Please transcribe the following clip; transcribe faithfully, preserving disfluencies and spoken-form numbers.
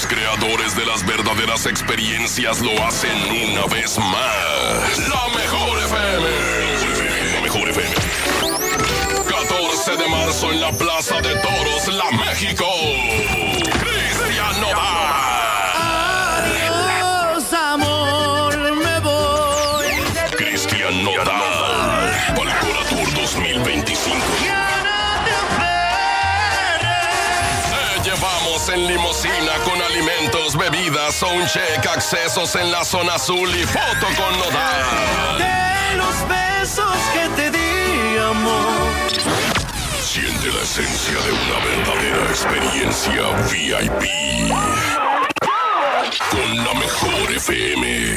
creadores de las verdaderas experiencias lo hacen una vez más. La Mejor F M. La Mejor F M. catorce de marzo en la Plaza de Toros, La México. Cristian Nodal. Adiós, amor, me voy. Cristian Nodal. Palcora Tour dos mil veinticinco. Te llevamos en limusina con alimentos, bebidas, soundcheck, accesos en la zona azul y foto con Nodal. De los besos que te di, amor. Siente la esencia de una verdadera experiencia V I P. Con La Mejor F M.